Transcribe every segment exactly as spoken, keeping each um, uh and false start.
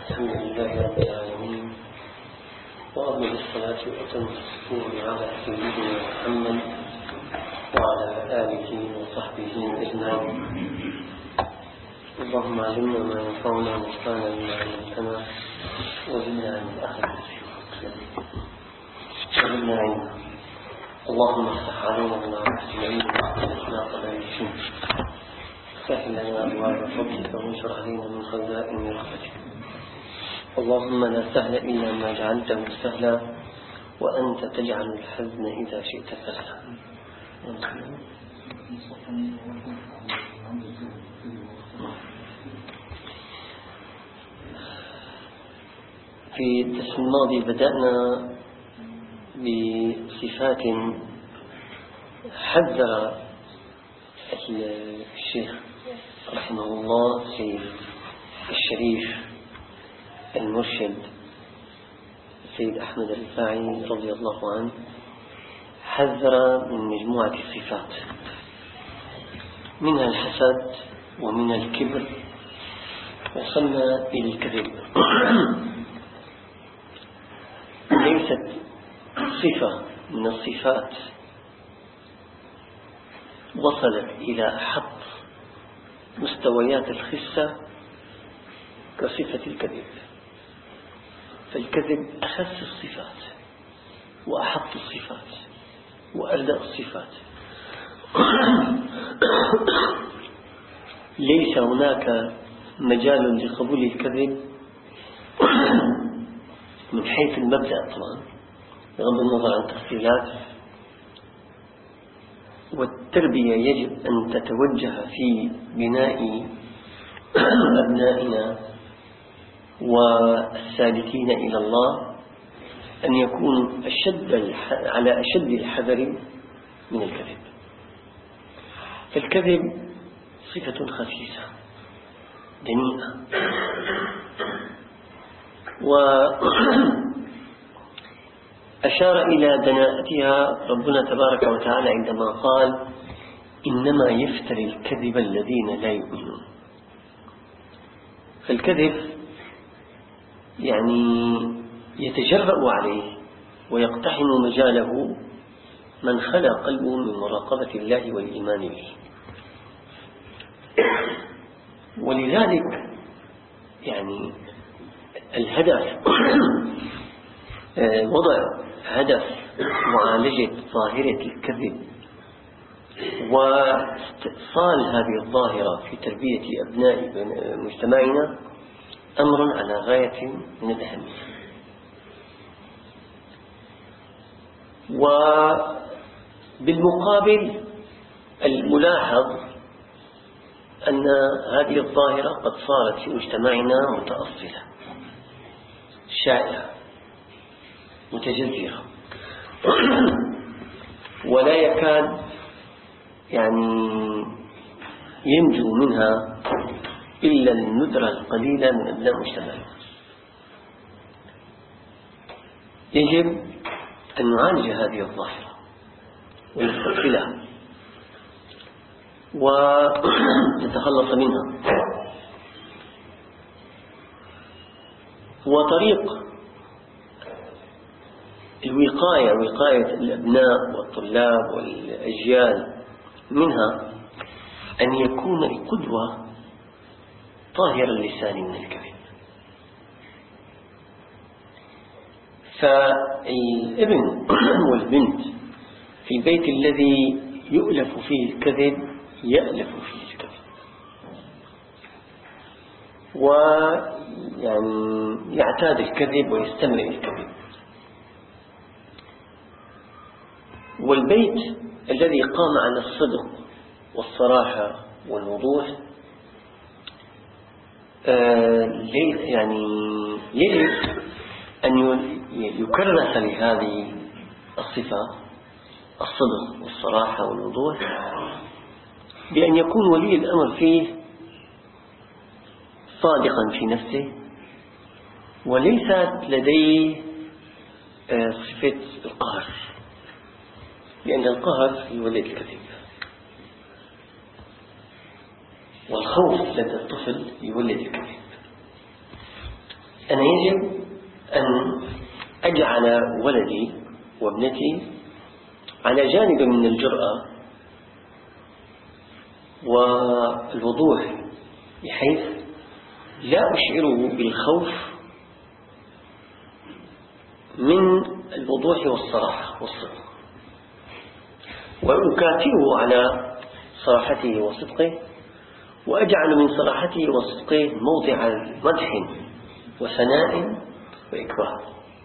الحمد لله رب العالمين، وأفضل الصلاة وأتم التسليم على سيدنا محمد وعلى آله وصحبه أجمعين. اللهم علمنا ما ينفعنا وانفعنا بما علمتنا وزدنا عن الأخذ وزدنا علما. اللهم افتح علينا بمعرفة العلم وإخلاص العلم، سهل لنا أبواب فضلك وانشر علينا من خزائن رحمتك. اللهم لا سهل إلا ما جعلته سهلا، وأنت تجعل الحزن إذا شئت سهلا. في الدرس الماضي بدأنا بصفات حذر الشيخ رحمه الله سيد الشريف المرشد السيد أحمد الرفاعي رضي الله عنه، حذر من مجموعة الصفات، منها الحسد ومن الكبر، وصلنا إلى الكذب. ليست صفة من الصفات وصلت إلى أحط مستويات الخسة كصفة الكذب، فالكذب أخس الصفات وأحط الصفات وأردأ الصفات. ليس هناك مجال لقبول الكذب من حيث المبدأ طبعا بغض النظر عن التفصيلات، والتربية يجب أن تتوجه في بناء أبنائنا والسالكين إلى الله أن يكونوا أشد على أشد الحذر من الكذب. فالكذب صفة خسيسة دنيئة، وأشار إلى دناءتها ربنا تبارك وتعالى عندما قال: إنما يفتري الكذب الذين لا يؤمنون. فالكذب يعني يتجرأ عليه ويقتحم مجاله من خلى قلبه من مراقبة الله والإيمان به. ولذلك يعني الهدف وضع هدف معالجة ظاهرة الكذب واستئصال هذه الظاهرة في تربية أبناء مجتمعنا أمر على غاية من الأهمية. وبالمقابل الملاحظ أن هذه الظاهرة قد صارت في مجتمعنا متأصلة شائعة متجذرة، ولا يكاد يعني ينجو منها إلا الندرة القليلة من أبناء مجتمعنا. يجب أن نعالج هذه الظاهرة ونستقبلها ونتخلص منها. وطريق الوقاية وقاية الأبناء والطلاب والأجيال منها أن يكون القدوة طاهر اللسان من الكذب. فالابن والبنت في البيت الذي يؤلف فيه الكذب يألف فيه الكذب، ويعني يعتاد الكذب ويستمر الكذب. والبيت الذي قام على الصدق والصراحة والوضوح يعني يجب أن يكرس لهذه الصفة الصدق والصراحة والوضوح بأن يكون ولي الأمر فيه صادقا في نفسه، وليست لديه صفة القهر، لأن القهر يولد الكذب، والخوف لدى الطفل يولد الكذب. أنا يجب أن أجعل ولدي وابنتي على جانب من الجرأة والوضوح، بحيث لا أشعره بالخوف من الوضوح والصراحة والصدق، وأكاتبه على صراحته وصدقه، وأجعل من صراحته وصدقه موضع مدح وثناء وإكرام.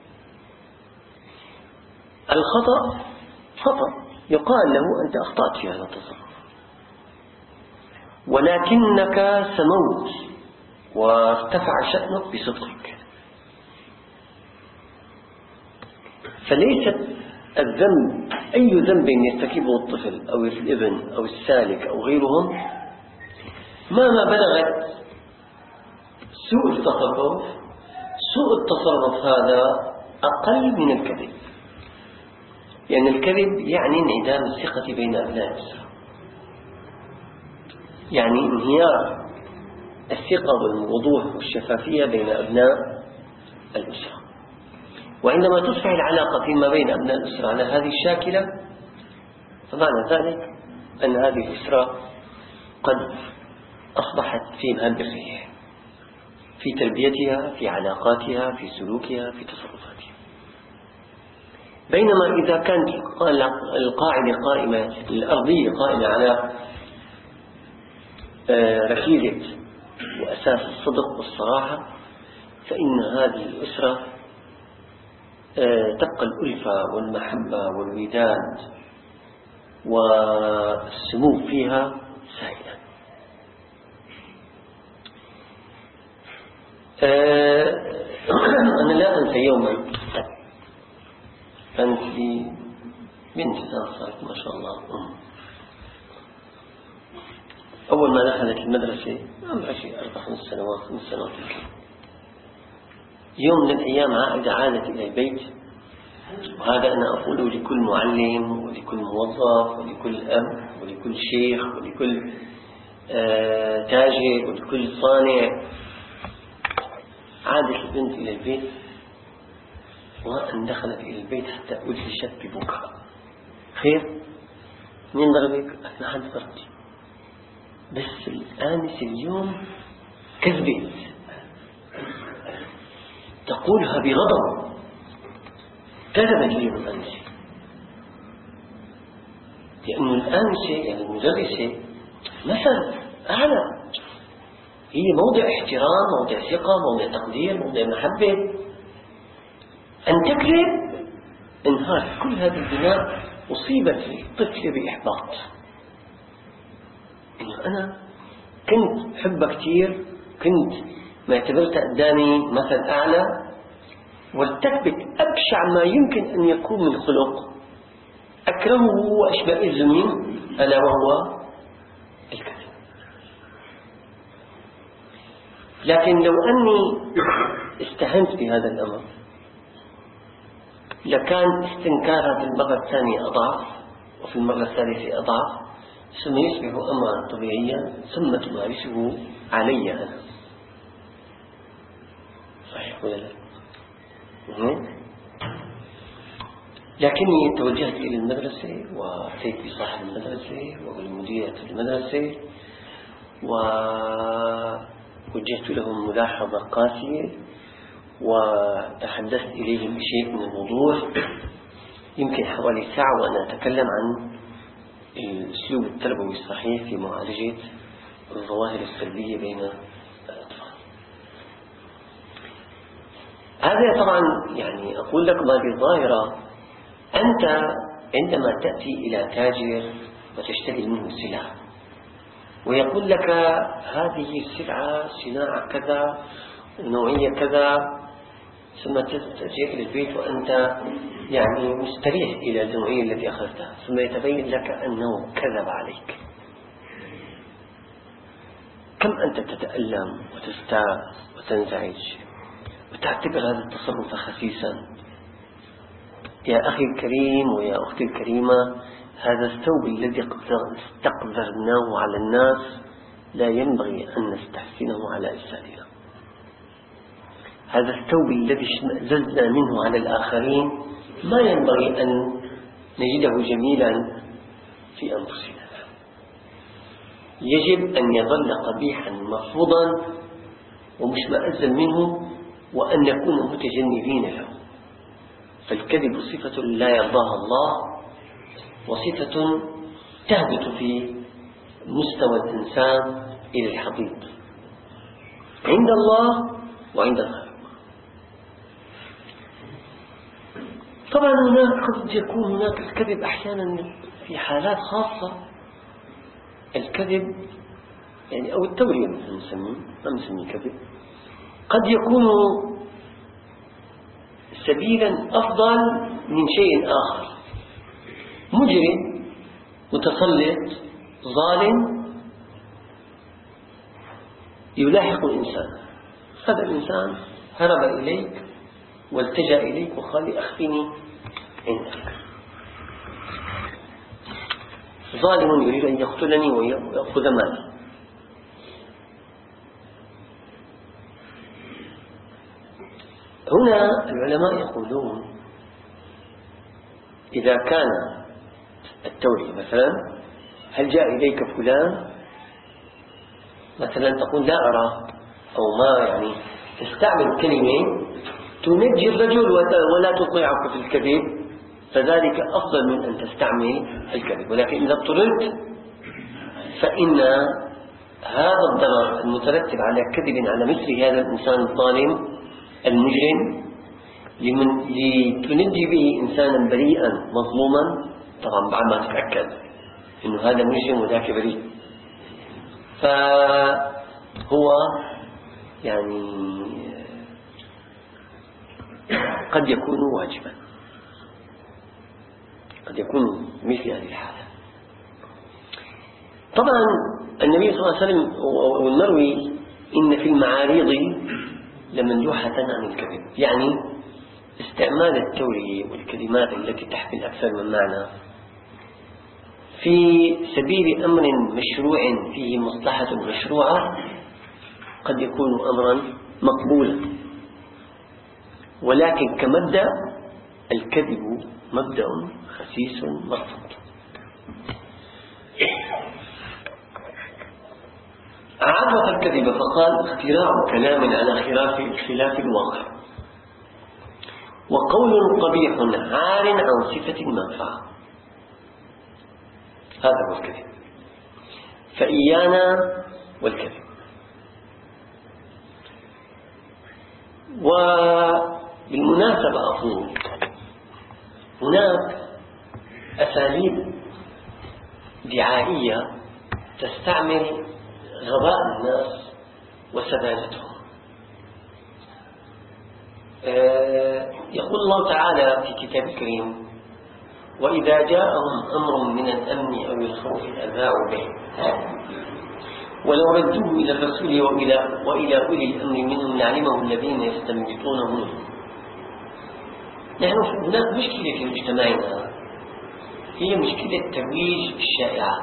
الخطأ خطأ يقال له أنت أخطأت في هذا التصرف، ولكنك سموت وارتفع شأنك بصدقك. فليست الذنب أي ذنب يرتكبه الطفل أو الابن أو السالك أو غيرهم، مهما بلغت سوء التصرف، سوء التصرف هذا أقل من الكذب، لأن يعني الكذب يعني انعدام الثقة بين أبناء الأسرة، يعني انهيار الثقة والوضوح والشفافية بين أبناء الأسرة. وعندما تصبح العلاقة فيما بين أبناء الأسرة على هذه الشاكلة، فمعنى ذلك أن هذه الأسرة قد أصبحت في مهب الريح في تربيتها، في علاقاتها، في سلوكها، في تصرفاتها. بينما إذا كانت القاعدة قائمة، الأرضية قائمة على ركيزة وأساس الصدق والصراحة، فإن هذه الأسرة تبقى الألفة والمحبة والوداد والسمو فيها سائلا. أنا لا أنسى يوما كانت لي بنت صارت ما شاء الله أم. أول ما دخلت المدرسة عمرها شيء أربع خمس سنوات خمس سنوات يوم من الأيام عائدة عادت إلى البيت، وهذا أنا أقوله لكل معلم ولكل موظف ولكل أب ولكل شيخ ولكل آه تاجر ولكل صانع. عادت البنت إلى البيت، وأن دخلت إلى البيت حتى أدهشت ببكاء. خير؟ مين ضربك؟ أنا حد ضربتي، بس الآنسة اليوم كذبت، تقولها بغضب، كذبت اليوم الآنسة، لأن الآنسة يعني المدرسة مثل أعلى، هي موضع احترام، موضع ثقة، موضع تقدير، موضع محبة. أن تكذب انهار كل هذا البناء، أصيبت الطفلة بإحباط. إنه أنا كنت حبها كتير، كنت ما اعتبرتها قدامي مثل أعلى، وارتكبت أبشع ما يمكن أن يكون من خلق أكرهه وأشبئز منه، ألا وهو الكذب. لكن لو أني استهنت بهذا الأمر لكان استنكارها في المرة الثانية أضعف، وفي المرة الثالثة أضعف، ثم يصبح أمرا طبيعيا، ثم تمارسه علي أنا. صحيح ولا لا؟ لكني توجهت إلى المدرسة وأتيت بصاحب المدرسة وبالمديرة المدرسة، ووجهت لهم ملاحظة قاسية، وتحدثت إليهم بشيء من الوضوح، يمكن حوالي ساعة وأنا أتكلم عن الأسلوب التربوي الصحيح في معالجة الظواهر السلبية بين الأطفال. هذا طبعا يعني أقول لك هذه الظاهرة، أنت عندما تأتي إلى تاجر وتشتري منه سلعة ويقول لك هذه السلعة صناعة كذا ونوعية كذا، ثم تجي إلى البيت وأنت يعني مستريح إلى النوعية التي أخذتها، ثم يتبين لك أنه كذب عليك، كم أنت تتألم وتستاء وتنزعج وتعتبر هذا التصرف خسيسا. يا أخي الكريم ويا أختي الكريمة، هذا الثوب الذي استقذرناه على الناس لا ينبغي أن نستحسنه على أجسادنا. هذا الثوب الذي اشمأززنا منه على الآخرين ما ينبغي أن نجده جميلا في أنفسنا، يجب أن يظل قبيحا مرفوضا ومشمئزا منه، وأن نكون متجنبين له. فالكذب صفة لا يرضاها الله، وصفة تهبط في مستوى الإنسان إلى الحضيض عند الله وعند الخلق. طبعا هناك قد يكون هناك الكذب أحيانا في حالات خاصة، الكذب يعني أو التورية مثل نسميه، ما نسميه كذب، قد يكون سبيلا أفضل من شيء آخر. مجرم متسلط ظالم يلاحق الإنسان، هذا الإنسان هرب إليك والتجأ إليك وقال لي أخفني عندك. ظالم يريد أن يقتلني ويأخذ مالي. هنا العلماء يقولون إذا كان التورية مثلا، هل جاء إليك فلان مثلا تقول لا أرى، أو ما يعني تستعمل كلمة تنجي الرجل ولا تطيعك في الكذب، فذلك أفضل من أن تستعمل الكذب. ولكن إذا اضطررت فإن هذا الضرر المترتب على كذب على مثل هذا الإنسان الظالم المجرم لتنجي به إنسانا بريئا مظلوما، طبعا بعد ما تتأكد إنه هذا مجرم وذاك بريء، فهو يعني قد يكون واجبا، قد يكون مثل هذه الحالة. طبعا النبي صلى الله عليه وسلم والمروي إن في المعاريض لمندوحة عن الكذب، يعني استعمال التورية والكلمات التي تحمل أكثر من معنى في سبيل أمر مشروع فيه مصلحة مشروعة قد يكون أمرا مقبولا، ولكن كمبدأ الكذب مبدأ خسيس مرفوض. عرف الكذب فقال اختراع كلام على خلاف خلاف الواقع، وقول قبيح عار عن صفة المنفعة، هذا هو الكذب. فإيانا والكذب. وبالمناسبة أقول هناك أساليب دعائية تستعمل غباء الناس وسذاجتهم. يقول الله تعالى في كتاب الكريم: وإذا جاءهم أمر من الأمن أو الخوف أذاعوا به ولو ردوه إلى الرسول وإلى, وإلى أولي الأمر منهم لعلمه الذين يستنبطونه منه. نحن هناك مشكلة في مجتمعنا، هي مشكلة ترويج الشائعات.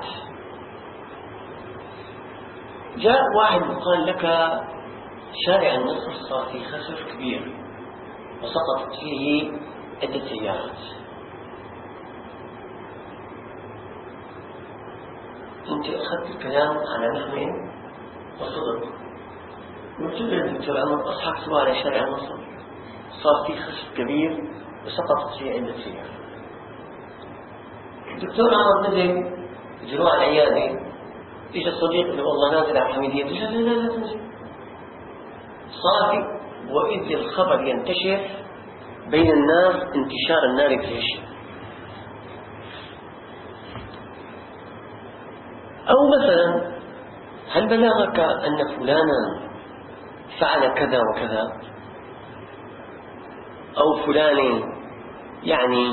جاء واحد وقال لك شارع النصر صار فيه خسف كبير وسقطت فيه عدة سيارات، أنت أخذت الكلام على نحو وصدق، قلت له الدكتور عمر أصحاب سوا على شارع النصر صار فيه خسف كبير وسقطت فيه عدة سيارات. الدكتور عمر نزل جروع العيادة، إجا الصديق اللي والله نازل على الحميدية، لا لا لا تنزل. صار وإذ الخبر ينتشر بين الناس انتشار النار في الهشام. أو مثلا هل بلغك أن فلانا فعل كذا وكذا، أو فلان يعني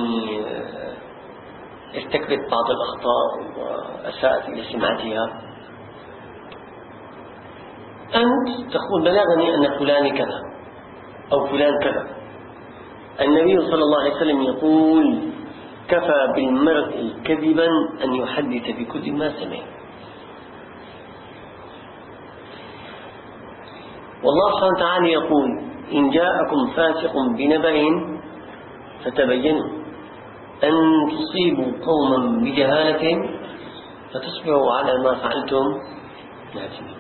ارتكبت بعض الأخطاء وأساءت إلى سمعتها، أنت تقول بلغني أن فلان كذا أو فلان كذا. النبي صلى الله عليه وسلم يقول: كفى بالمرء كذبا أن يحدث بكل ما سمع. والله سبحانه وتعالى يقول: إن جاءكم فاسق بنبأ فتبينوا أن تصيبوا قوما بجهالة فتصبحوا على ما فعلتم نادمين.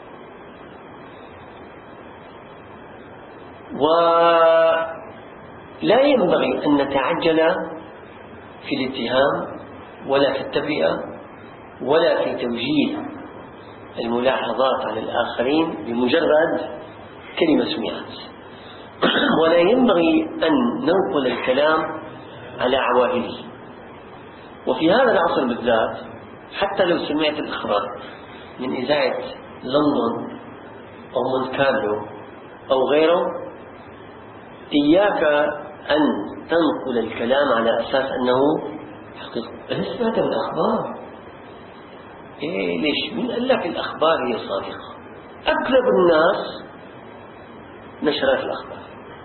ولا ينبغي أن نتعجل في الاتهام ولا في التبرئة ولا في توجيه الملاحظات على الآخرين بمجرد كلمة سمعت، ولا ينبغي أن ننقل الكلام على عوائله. وفي هذا العصر بالذات حتى لو سمعت الأخبار من إذاعة لندن أو مونت كارلو أو غيره، إياك أن تنقل الكلام على أساس أنه حقيقة. أنا سمعت الأخبار، إيه ليش؟ من قال لك الأخبار هي صادقة؟ أكذب الناس نشرات الأخبار،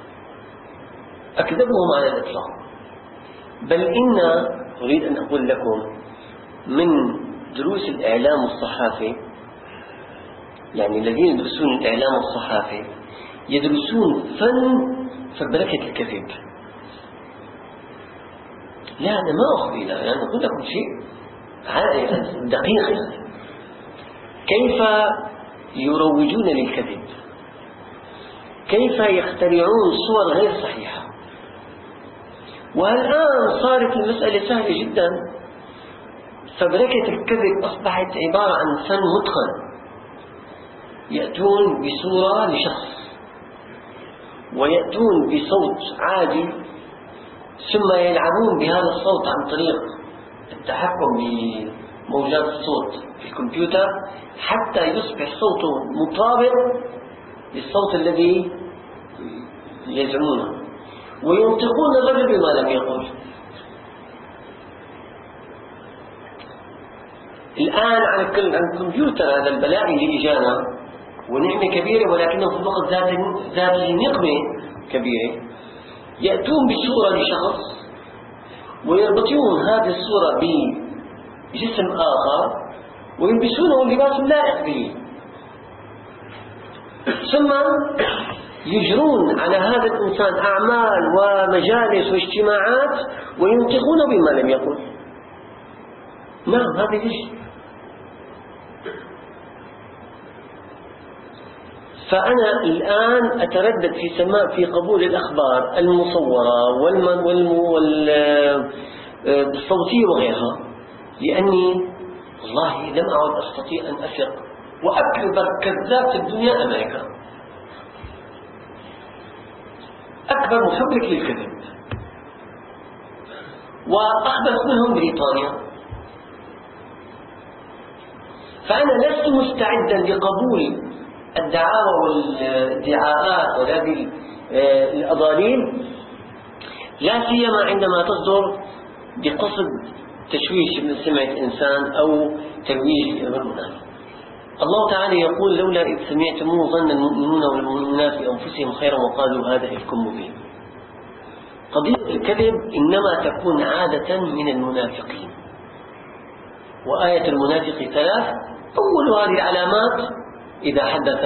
أكذبهم على الإطلاق. بل إن أريد أن أقول لكم من دروس الإعلام الصحافي، يعني الذين يدرسون الإعلام الصحافي يدرسون فن فبركة الكذب. لا أنا ما أخبي، لا أنا أقول لكم شيء دقيق، يعني كيف يروجون للكذب، كيف يخترعون صور غير صحيحة. والآن صارت المسألة سهلة جدا، فبركة الكذب أصبحت عبارة عن فن متقن. يأتون بصورة لشخص ويأتون بصوت عادي، ثم يلعبون بهذا الصوت عن طريق التحكم بموجات الصوت في الكمبيوتر حتى يصبح صوته مطابق للصوت الذي يزعمونه، وينطقون الرجل بما لم يقل. الآن على الكمبيوتر هذا البلاء اللي إجانا ونعمة كبيرة، ولكنه في الوقت ذاته نقمة كبيرة. يأتون بصورة لشخص ويربطون هذه الصورة بجسم آخر ويلبسونه لباس لائق به، ثم يجرون على هذا الإنسان أعمال ومجالس واجتماعات وينطقون بما لم يقل. نعم هذا ليش؟ فأنا الآن أتردد في سماع في قبول الأخبار المصورة والصوتية وغيرها، لأني والله لم أعد أستطيع أن أثق. وأكبر كذاب في الدنيا أمريكا، أكبر محرك للكذب، وأخبث منهم بريطانيا. فأنا لست مستعدا لقبول الدعاوى والادعاءات وهذه الأضاليل، لا سيما عندما تصدر بقصد تشويش من سمعة إنسان أو ترويج أمر منافق. الله تعالى يقول: لولا إذ سمعتموه ظن المؤمنون والمؤمنات بأنفسهم خيرا وقالوا هذا إفك مبين. قضية الكذب إنما تكون عادة من المنافقين، وآية المنافق ثلاث: أول هذه العلامات إذا حدث.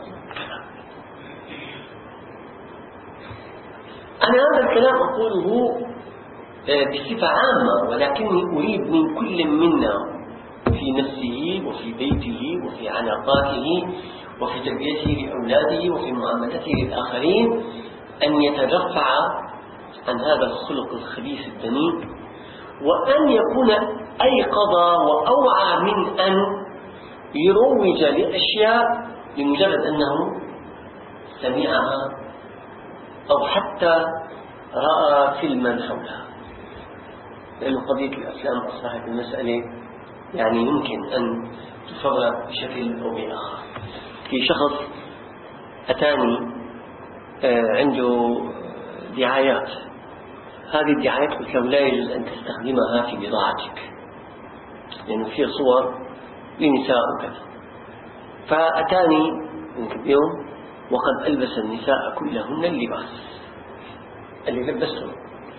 أنا هذا الكلام أقوله بصفة عامة، ولكني أريد من كل منا في نفسه وفي بيته وفي علاقاته وفي تربيته لأولاده وفي معاملته للآخرين أن يترفع عن هذا الخلق الخبيث الدنيء، وأن يكون أيقظ وأوعى من أن يروج لأشياء لمجرد أنه سمعها أو حتى رأى فيلما حولها. لأن قضية الأفلام أصبحت المسألة يعني يمكن أن تفرق بشكل أو بآخر. في شخص أتاني عنده دعايات، هذه الدعايات قلت له لا يجوز أن تستخدمها في بضاعتك لأنه يعني فيه صور لنساء وكذا. فأتاني من يوم وقد ألبس النساء كلهن اللباس اللي لبسته،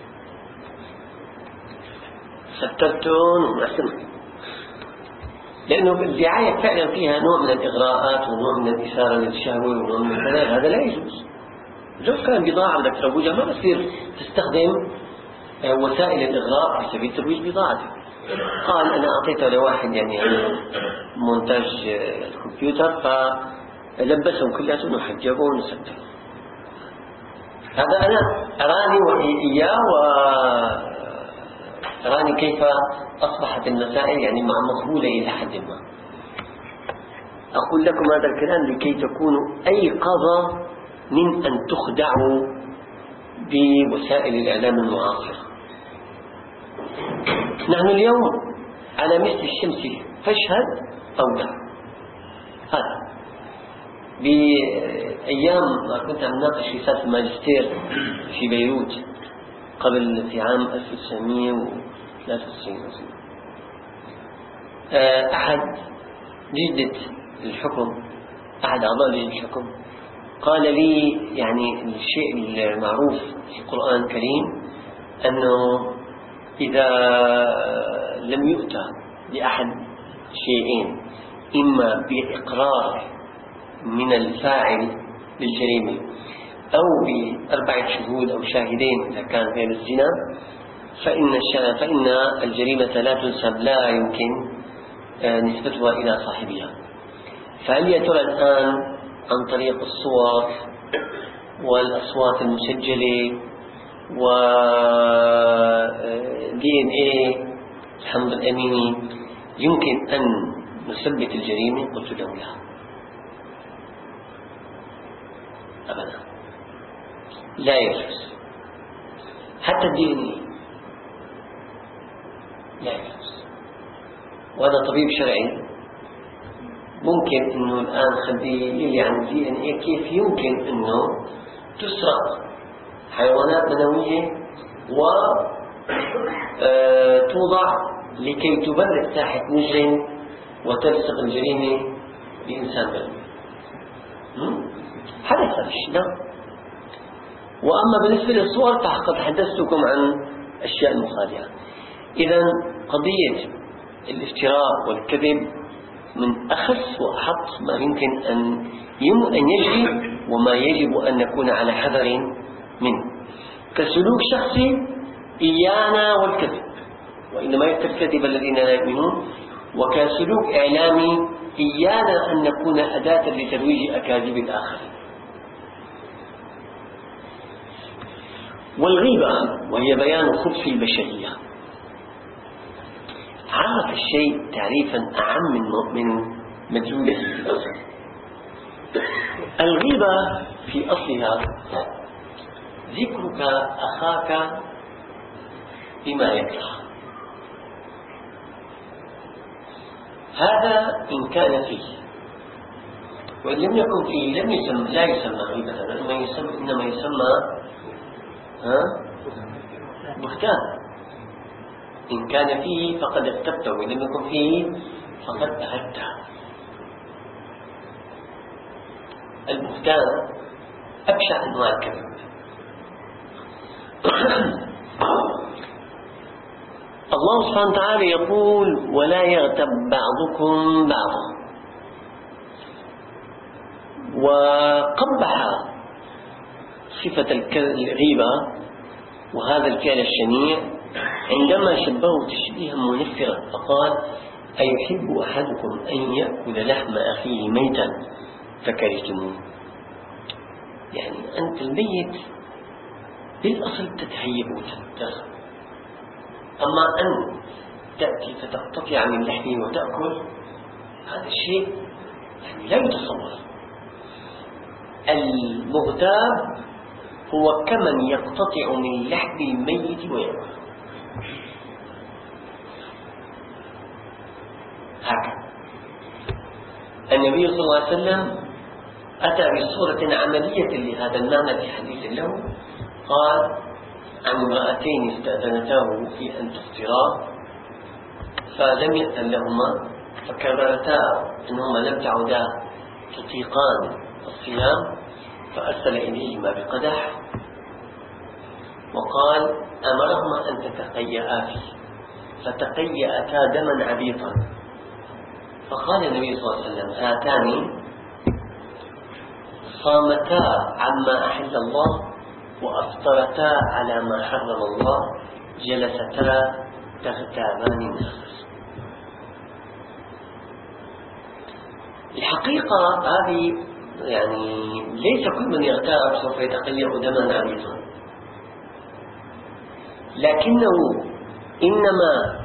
سترتون ومعسمة، لأنه الدعاية فعلا فيها نوع من الإغراءات ونوع من الإثارة للشهوة ونوع من الكلام، هذا لا يجوز. لو كان بضاعة بدك تروجها ما بصير تستخدم وسائل الإغراء على سبيل ترويج بضاعتك. قال أنا أعطيته لواحد يعني مونتاج الكمبيوتر فلبسهم كلهم وحجبوا ونسدوا. هذا أنا أراني وإياه وأراني كيف أصبحت المسائل يعني مع مقبولة إلى حد ما. أقول لكم هذا الكلام لكي تكونوا أيقظة من أن تخدعوا بوسائل الإعلام المعاصرة. نحن اليوم على مثل الشمس فاشهد أو لا. هذا بأيام ما كنت عم ناقش رسالة الماجستير في بيروت قبل في عام ألف وتسعمئة وثلاثة وتسعين أحد جدة الحكم أحد أعضاء لجنة الحكم قال لي يعني الشيء المعروف في القرآن الكريم أنه إذا لم يؤتى لأحد شيئين إما بإقرار من الفاعل للجريمة أو بأربعة شهود أو شاهدين إذا كان غير الزنا فإن, فإن الجريمة لا تنسب، لا يمكن نسبتها إلى صاحبها. فهل يا ترى الآن عن طريق الصور والأصوات المسجلة و دي إن إيه الحمض الأميني يمكن أن نثبت الجريمة؟ قلت له لا أبدا، لا يجوز. حتى الدي إن إيه لا يجوز. وهذا طبيب شرعي ممكن انه الان خليه يلي عن الدي ان ايه كيف يمكن انه تسرق حيوانات منوية وتوضع لكي تبرد ساحة مجرم وتلصق الجريمة بإنسان منوي. حدث هذا الشيء. نعم. وأما بالنسبة للصور فقد حدثتكم عن أشياء مخادعة. إذن قضية الافتراء والكذب من أخص وأحط ما يمكن أن أن يجري وما يجب أن نكون على حذر منه، كسلوك شخصي إيانا والكذب، وإنما يكتب الذين لا يؤمنون، وكسلوك إعلامي إيانا أن نكون أداة لترويج أكاذيب الآخرين. والغيبة وهي بيان خبث البشرية. عرف الشيء تعريفا أعم من مدلوله في الأصل. الغيبة في أصلها ذكرك أخاك بما يكره. هذا إن كان فيه، وإن لم يكن فيه لم يسمى، لا يسمى غيبة، إنما يسمى, إنما يسمى ها بهتان. إن كان فيه فقد اغتبته، وإن لم يكن فيه فقد أهدته. البهتان أبشع أنواع الكذب. الله سبحانه وتعالى يقول: ولا يغتب بعضكم بعضا. وقبح صفة الغيبة وهذا الفعل الشنيع عندما شبهه تشبيها منفرا، فقال: أيحب أحدكم أن يأكل لحم أخيه ميتا فكرهتموه. يعني أنت الميت بالأصل تتهيئ وتتدخل، أما أن تأتي فتقتطع من لحمه وتأكل، هذا الشيء يعني لا يتصور. المغتاب هو كمن يقتطع من لحم الميت ويأكل. هكذا النبي صلى الله عليه وسلم أتى بصورة عملية لهذا المعنى في حديث له، قال عن امرأتين استأذنتاه في أن تفطرا فلم يأذن لهما، فكبرتا أنهما لم تعودا تطيقان الصيام، فأرسل إليهما بقدح وقال: أمرهما أن تتقيأ فيه، فتقيأتا دما عبيطا. فقال النبي صلى الله عليه وسلم: هاتان صامتا عما أحل الله وأفطرتا على ما حرم الله جلستا تغتابان الناس. الحقيقة هذه يعني ليس كل من يغتاب سوف يتقيأ دما عميقا، لكنه إنما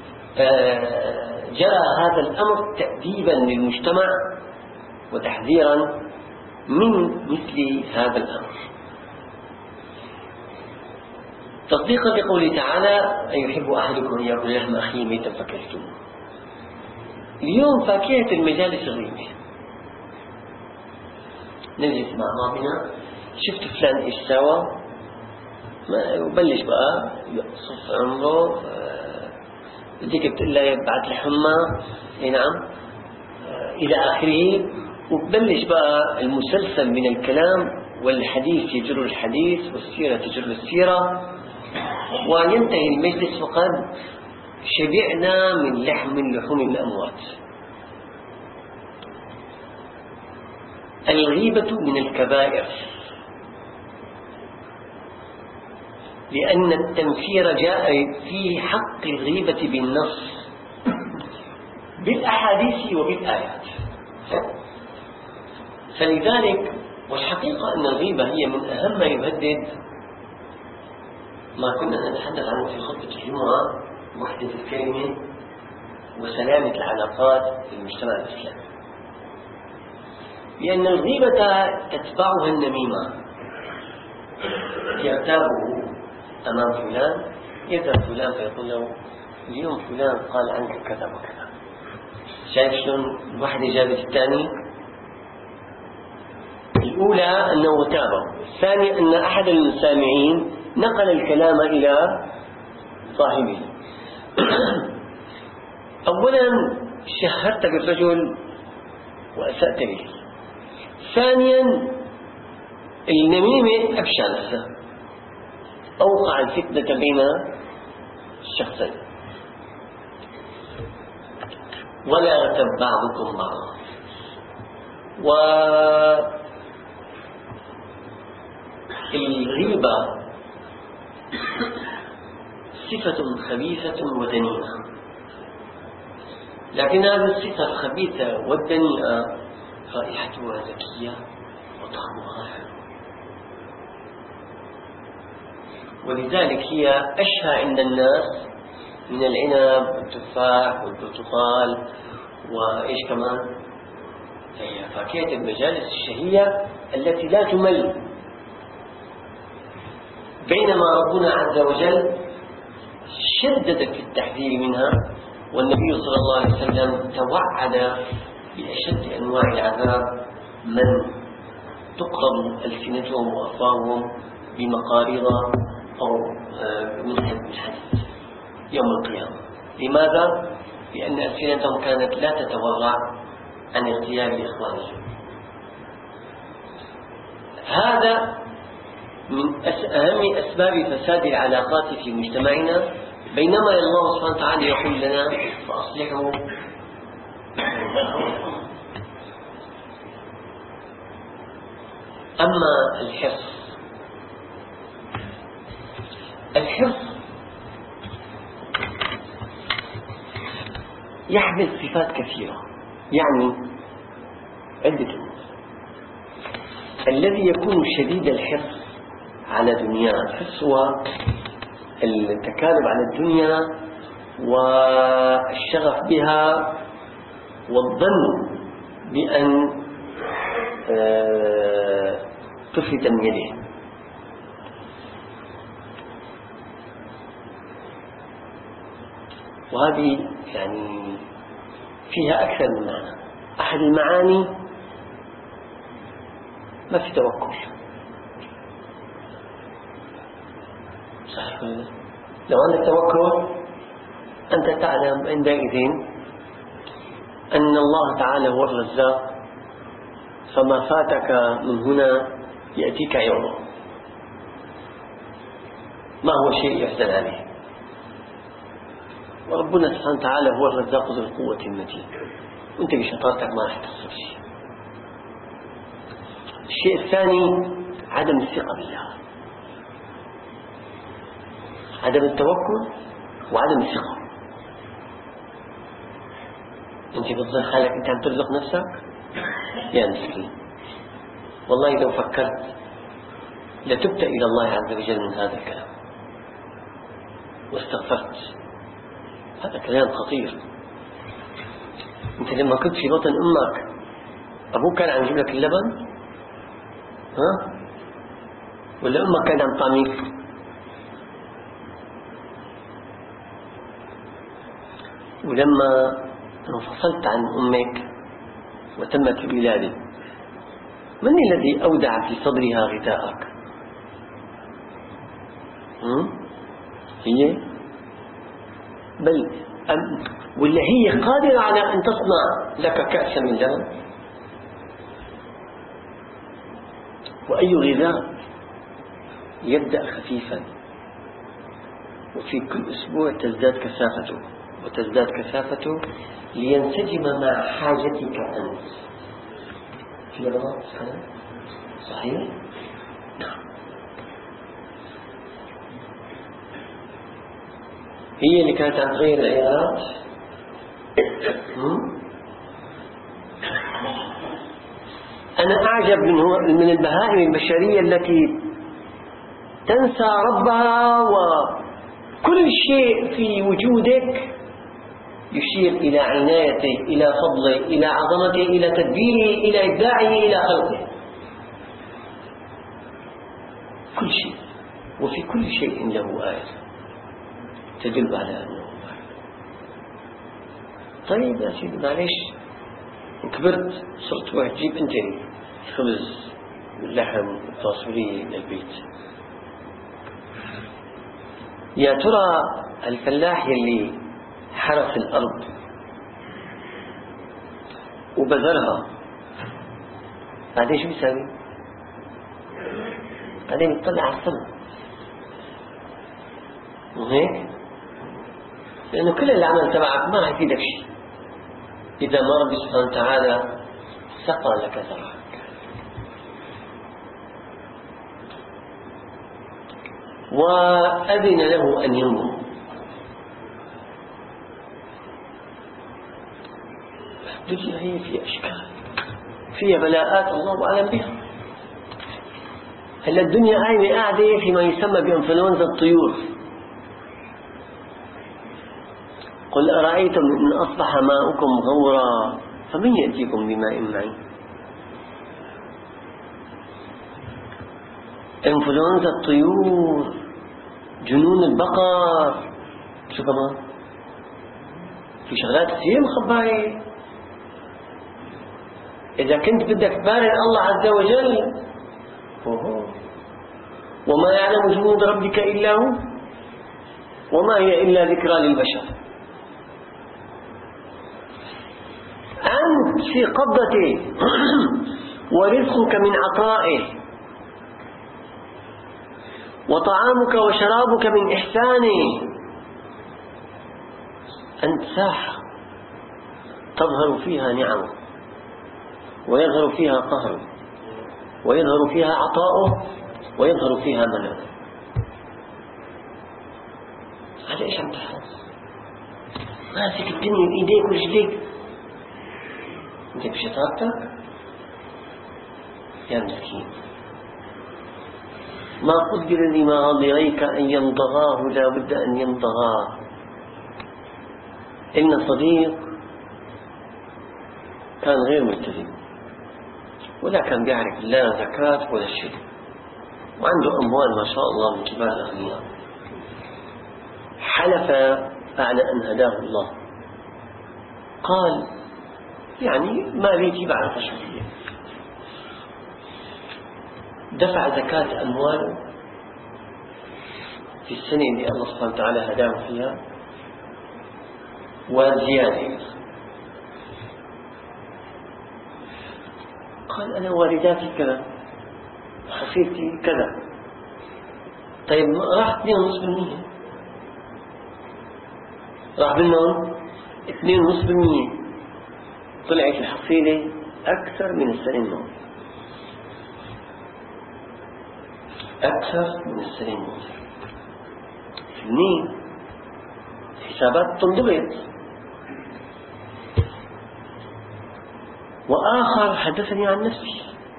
جرى هذا الأمر تأديبا للمجتمع وتحذيرا من مثل هذا الأمر، تصديقا لقوله تعالى: أيحب أحدكم أن يأكل لحم أخيه ميتا فكرهتموه. اليوم فاكهة المجالس الغيبة، نجلس مع بعضنا، شفت فلان إيش سوى، وبلش بقى يقصف عمره، بدك بتقول له يبعث لحمى، اي نعم، إلى آخره، وبلش بقى المسلسل من الكلام، والحديث يجر الحديث والسيرة تجر السيرة، وينتهي المجلس وقد شبعنا من لحم لحوم الأموات. الغيبة من الكبائر، لأن التنفير جاء في حق الغيبة بالنص بالأحاديث وبالآيات. فلذلك والحقيقة أن الغيبة هي من أهم ما يهدد ما كنا نتحدث عنه في خطبة الجمعة، وحدة الكلمة وسلامة العلاقات في المجتمع الإسلامي، لأن الغيبة تتبعها النميمة. يغتابه أمام فلان، يذهب فلان فيقول له: اليوم فلان قال عنك كذا وكذا. شايف شلون الواحدة جابت الثاني؟ الأولى أنه غتابه، الثاني أن أحد السامعين نقل الكلام إلى صاحبه. أولا شهرت بالرجل وأسأت به، ثانيا النميمة أبشى نفسه، أوقع الفتنة بين الشخصين. ولا يغتب بعضكم بعضا. والغيبة صفة خبيثة ودنيئة، لكن هذه الصفة الخبيثة والدنيئة رائحتها زكية وطعمها حلو، ولذلك هي أشهى عند الناس من العنب والتفاح والبرتقال وإيش كمان، هي فاكهة المجالس الشهية التي لا تمل. بينما ربنا عز وجل شدد في التحذير منها، والنبي صلى الله عليه وسلم توعد بأشد أنواع العذاب من تقرض ألسنتهم وأفواههم بمقاريض أو من حديد يوم القيامة. لماذا؟ لأن ألسنتهم كانت لا تتورع عن اغتيال إخوانهم. هذا من أهم أسباب فساد العلاقات في مجتمعنا، بينما الله سبحانه وتعالى يقول لنا: فأصلحوا. أما الحرص، الحرص يحمل صفات كثيرة، يعني عدة أمور. الذي يكون شديد الحرص على دنياه، الحرص هو التكالب على الدنيا والشغف بها والظن بأن تفلت من يده. وهذه يعني فيها أكثر من معنى. أحد المعاني ما في توكل، صحيح؟ لو عندك توكل أنت تعلم عندئذ أن الله تعالى هو الرزاق، فما فاتك من هنا يأتيك يوم، ما هو شيء يحزن عليه. وربنا سبحانه وتعالى هو الرزاق ذو القوة المتين، وانت بشطارتك ما راح تصل شيء. الشيء الثاني عدم الثقة بالله، عدم التوكل وعدم الثقة. أنت بتظن حالك أنت عم ترزق نفسك؟ يا مسكين، والله لو فكرت لتبت إلى الله عز وجل من هذا الكلام واستغفرت. هذا كلام خطير. أنت لما كنت في بطن أمك أبوك كان عم يجيب لك اللبن؟ ها؟ ولا أمك كان عم طعميك؟ ولما انفصلت عن أمك وتمت الولادة، من الذي أودع في صدرها غذاءك؟ هي؟ بل أم ولا هي قادرة على أن تصنع لك كأسا من لبن؟ وأي غذاء يبدأ خفيفا وفي كل أسبوع تزداد كثافته وتزداد كثافته لينسجم مع حاجتك أنت. في ربط صحيح؟ نعم. هي اللي كانت عم تغير العيارات. أنا أعجب من من البهائم البشرية التي تنسى ربها وكل شيء في وجودك يشير إلى عنايته، إلى فضله، إلى عظمته، إلى تدبيره، إلى إبداعه، إلى خلقه. كل شيء، وفي كل شيء له آية تدل على أنه واحد. طيب يا سيدي معلش، كبرت صرت واحد جيب أنت الخبز واللحم والفاصولية للبيت. يا ترى الفلاح يلي حرث الأرض وبذرها بعدين شو بيساوي؟ بعدين يطلع على الصنع، مو هيك؟ لأنه كل العمل تبعك ما راح يفيدك شيء إذا ما ربي سبحانه وتعالى سقى لك زرعك. وأذن له أن ينمو. الدنيا هي في أشكال، فيها بلاءات الله أعلم بها. هلا الدنيا هاي قاعدة فيما يسمى بإنفلونزا الطيور. قل أرأيتم إن أصبح ماؤكم غورا فمن يأتيكم بماء معين. إنفلونزا الطيور، جنون البقر، شو كمان؟ في شغلات كثير مخباية. إذا كنت بدك تبارك الله عز وجل، وما يعلم جنود ربك إلا هو وما هي إلا ذكرى للبشر. أنت في قبضته ورزقك من عطائه وطعامك وشرابك من إحسانه. أنت ساحة تظهر فيها نعمه ويظهر فيها قهره ويظهر فيها عطاؤه ويظهر فيها منعه. على إيش عم تحرص؟ ماسك الدنيا بإيديك ورجليك، أنت بشطارتك يا مسكين. ما قدر لماضيك أن يمضغاه لا بد أن يمضغاه. إن صديق كان غير ملتزم ولا كان بيعرف لا زكاة ولا شيء، وعنده أموال ما شاء الله من كبار الأغنياء. حلف على أن هداه الله، قال يعني ما لي بعد شيء. دفع زكاة أمواله في السنة اللي الله سبحانه وتعالى هداه فيها وزيادة. قال أنا والداتي كذا، حصيلتي كذا. طيب راح اثنين ونصف بالمية، راح منهم اثنين ونصف بالمية، طلعت الحصيلة أكثر من السنة الماضية. أكثر من السنة الماضية. اثنين، حسابات تنضبط. وآخر حدثني عن نفسي،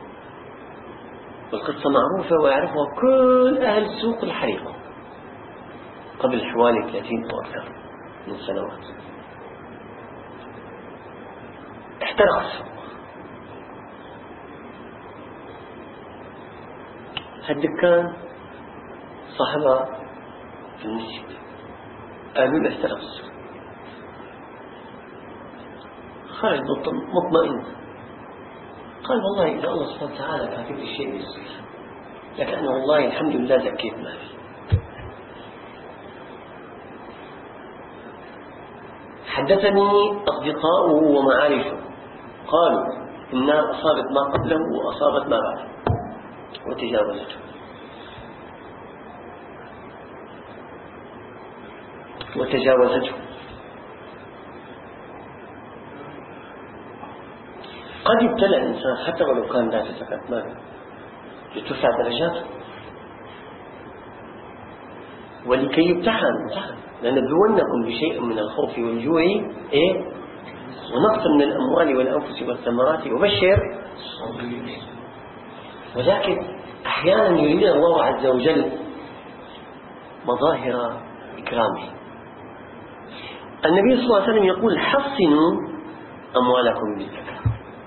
والقصة معروفة ويعرفها كل أهل سوق الحريقة قبل حوالي ثلاثين أو أكثر من سنوات. احترق السوق. هالدكان صاحبها في المسجد، قالوا له احترق السوق. خرج مطمئن، قال والله إذا الله سبحانه وتعالى كاتب لي شيء يصير، لكن أنا والله الحمد لله زكيت مالي. حدثني أصدقاؤه ومعارفه قالوا إنها أصابت ما قبله وأصابت ما بعده وتجاوزته وتجاوزته قد يبتلى الإنسان حتى ولو كان لا زكاة ماله لترفع درجاته، ولكي يبتحن امتحن، لنبلونكم بشيء من الخوف والجوع إيه؟ ونقص من الأموال والأنفس والثمرات وبشر. ولكن أحيانا يريد الله عز وجل مظاهر إكرامه. النبي صلى الله عليه وسلم يقول حصنوا أموالكم بالزكاة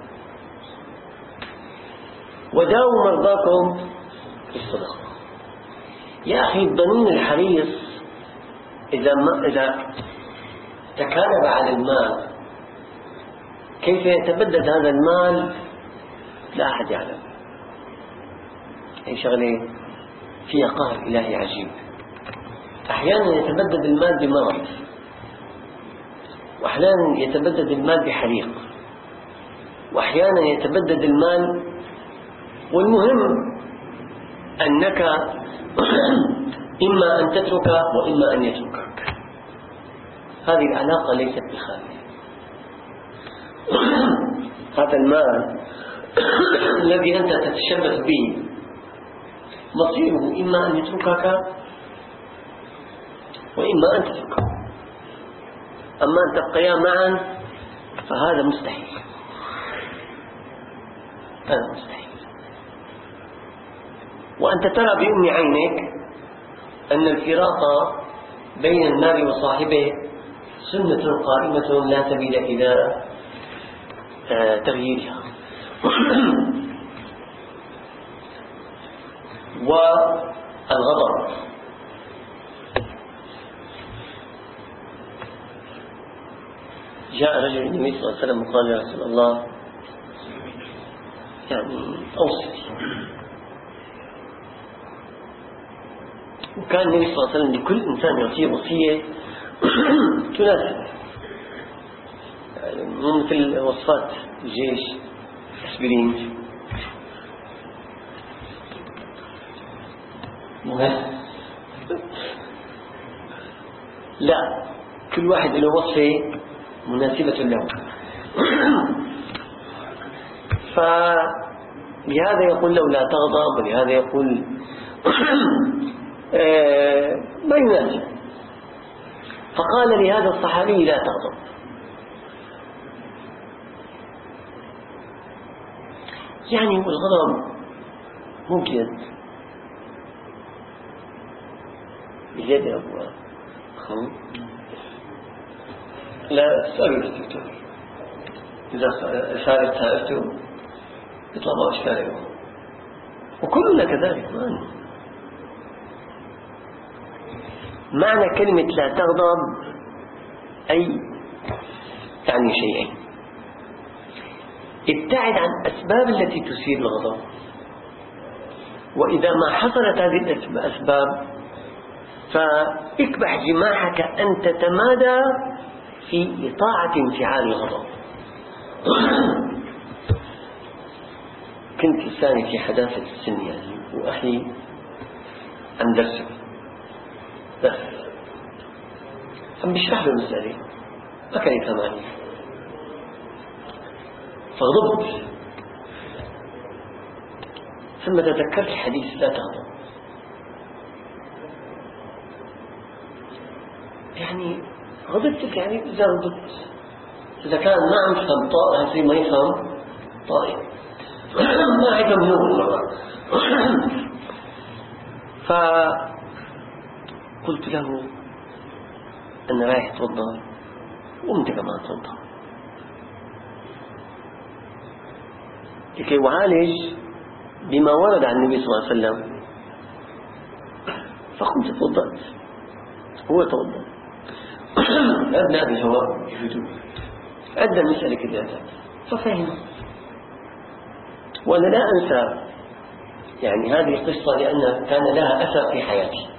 وداووا مرضاكم بالصدقة. يا أخي الضنين الحريص إذا ما إذا تكالب على المال كيف يتبدد هذا المال لا أحد يعلم. هي شغلة فيها قهر إلهي عجيب. أحيانا يتبدد المال بمرض، وأحيانا يتبدد المال بحريق، وأحيانا يتبدد المال، والمهم أنك إما أن تترك وإما أن يتركك. هذه العلاقة ليست بخالية. هذا المال الذي أنت تتشبث به مصيره إما أن يتركك وإما أن تتركه، أما أن تبقيا معا فهذا مستحيل. هذا مستحيل. وأنت ترى بأم عينك أن الفراق بين المال وصاحبه سنة قائمة لا سبيل إلى تغييرها. والغضب جاء رجل النبي صلى الله عليه وسلم وقال يا رسول الله يعني أوصي. وكان النبي صلى الله عليه وسلم لكل إنسان يعطيه وصية تناسب، يعني مو مثل وصفات الجيش أسبرين لا، كل واحد له وصفة مناسبة له. فلهذا يقول له لا تغضب، ولهذا يقول ما يناسب. فقال لهذا الصحابي لا تغضب. يعني الغضب ممكن بيد يا أبوه لا سألوا الدكتور إذا سألت سألته يطلع ما أشكاله، وكلنا كذلك. معنى معنى كلمة لا تغضب أي يعني شيئين: ابتعد عن الأسباب التي تثير الغضب، وإذا ما حصلت هذه الأسباب فاكبح جماحك أن تتمادى في إطاعة انفعال الغضب. كنت لساني في حداثة السن يعني، وأخي عن درسه بس عم بيشرح له المسألة ما كان يفهمني، فغضبت. ثم تذكرت الحديث لا تغضب، يعني غضبتك يعني إذا غضبت، إذا كان ما عم يفهم طائر هسي ما يفهم طائر ما يفهم نور مرة. فقلت له أنا رايح أتوضأ وأنت كمان توضأ لكي أعالج بما ورد عن النبي صلى الله عليه وسلم. فقمت توضأت، هو توضأ. أدنى هذا الجواب بهدوء، أدنى المسألة كذا ففهم. وأنا لا أنسى يعني هذه القصة لأن كان لها أثر في حياتي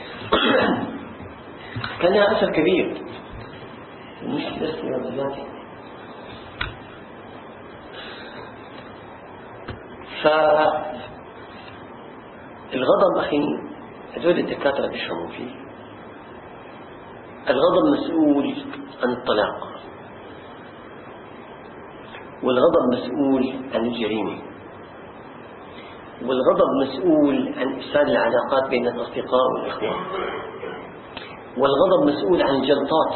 كان لها أثر كبير مش بس في ذاتي. فالغضب أخي هذول الدكاترة بيشربوا فيه. الغضب مسؤول عن الطلاق، والغضب مسؤول عن الجريمة، والغضب مسؤول عن إفساد العلاقات بين الأصدقاء والإخوة، والغضب مسؤول عن الجلطات،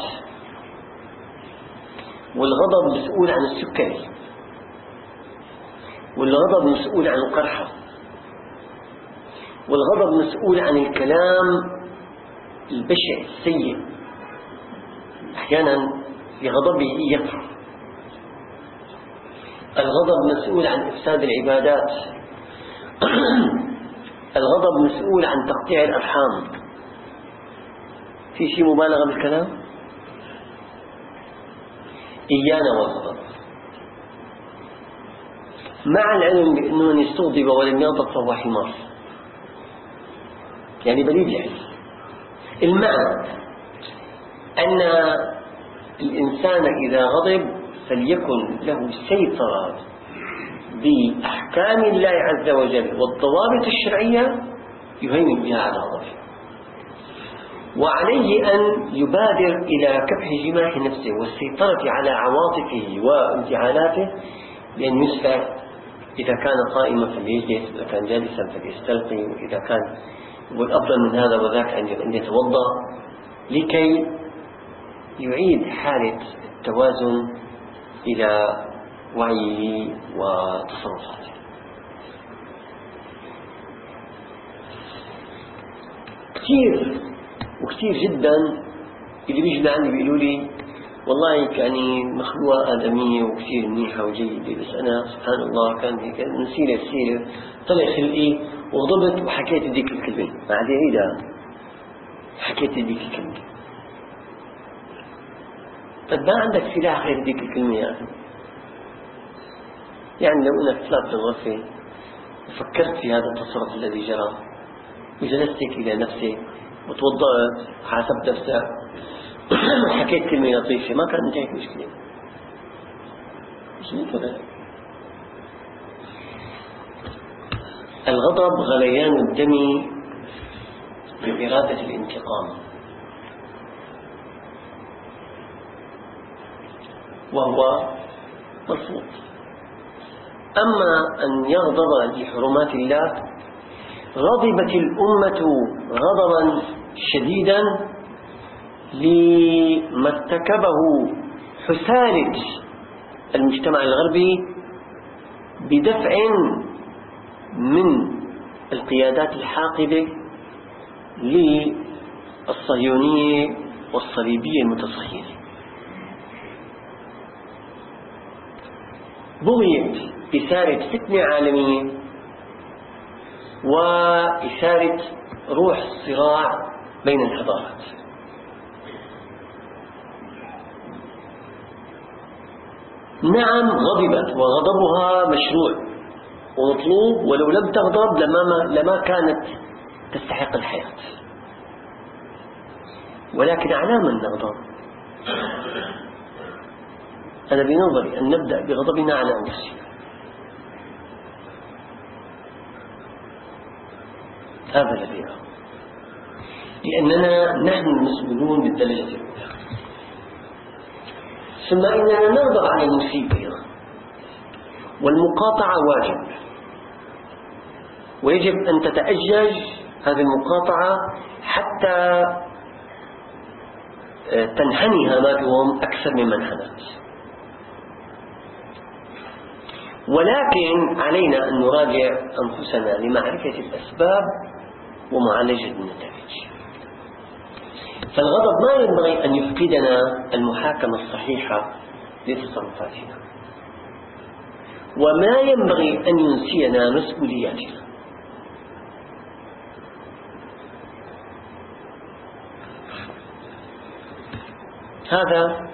والغضب مسؤول عن السكري، والغضب مسؤول عن القرحة، والغضب مسؤول عن الكلام البشع السيء. أحيانا بغضبه يكفر. الغضب مسؤول عن إفساد العبادات. الغضب مسؤول عن تقطيع الأرحام. في شيء مبالغة بالكلام؟ إيانا والغضب، مع العلم بأنه من استغضب ولم يغضب فهو حمار، يعني بليد العلم. المعنى أن الإنسان إذا غضب فليكن له سيطرة بأحكام الله عز وجل والضوابط الشرعية يهيمن بها على غضبه، وعليه أن يبادر إلى كبح جماح نفسه والسيطرة على عواطفه وانفعالاته بأن يسرع. إذا كان قائما فليجلس، إذا كان جالسا فليستلقي، وإذا كان والأفضل من هذا وذاك أن يتوضأ لكي يعيد حالة التوازن إلى وعيه وتصرفاته. كثير وكثير جدا اللي بيجي لعندي بيقولوا لي والله يعني مخلوقة آدمية وكثير منيحة وجيدة، بس أنا سبحان الله كان هيك من سيرة سيرة طلع خلقي وغضبت وحكيت ديك الكلمة بعد عيدها حكيت ديك الكلمة. طيب ما عندك سلاح غير ديك الكلمة يا أخي؟ يعني لو أنك طلعت في الغرفة وفكرت في هذا التصرف الذي جرى وجلستك إلى نفسك وتوضأت وحاسبت نفسك حكيت كلمة لطيفة ما كان انتهت مشكلة. مش كذا. الغضب غليان الدم بإرادة الانتقام، وهو مرفوض. أما أن يغضب لحرمات الله، غضبت الأمة غضبا شديدا لما ارتكبه حسالة المجتمع الغربي بدفع من القيادات الحاقدة للصهيونية والصليبية المتسخيرة. بغيت إثارة فتنة عالمية وإثارة روح الصراع بين الحضارات. نعم غضبت، وغضبها مشروع ومطلوب، ولو لم تغضب لما, لما كانت تستحق الحياة. ولكن على من نغضب؟ أنا بنظري أن نبدأ بغضبنا على أنفسنا. هذا الذي أرى، لأننا نحن المسؤولون بالدرجة الأولى. ثم إننا نغضب على المصيبة أيضا، والمقاطعة واجب، ويجب أن تتأجج هذه المقاطعة حتى تنحني هاماتهم أكثر مما انحنت. ولكن علينا أن نراجع أنفسنا لمعرفة الأسباب ومعالجة النتائج. فالغضب ما ينبغي أن يفقدنا المحاكمة الصحيحة لتصرفاتنا، وما ينبغي أن ينسينا مسؤولياتنا. هذا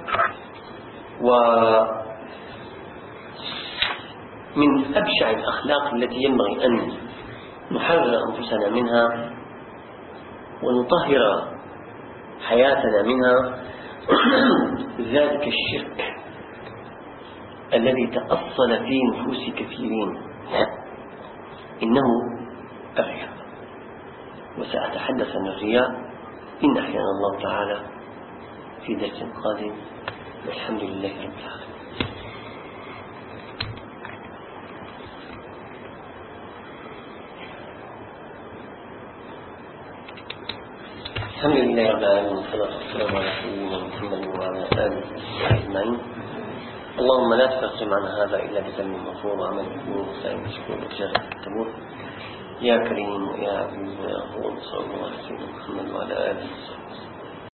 ومن أبشع الأخلاق التي ينبغي أن نحرر أنفسنا منها ونطهر حياتنا منها ذلك الشرك الذي تأصل في نفوس كثيرين، إنه الرياء. وسأتحدث عن الرياء إن أحيانا الله تعالى في درس قادم، والحمد لله رب العالمين. الحمد لله رب العالمين، والصلاة والسلام على سيدنا محمد وعلى آله وصحبه أجمعين. اللهم لا تفرج معنا هذا إلا بذنب مغفور وعمل مقبول وسائل مشكور وجاه التبور. يا كريم ويا عزيز ويا غفور، صلى الله على سيدنا محمد وعلى آله وصحبه.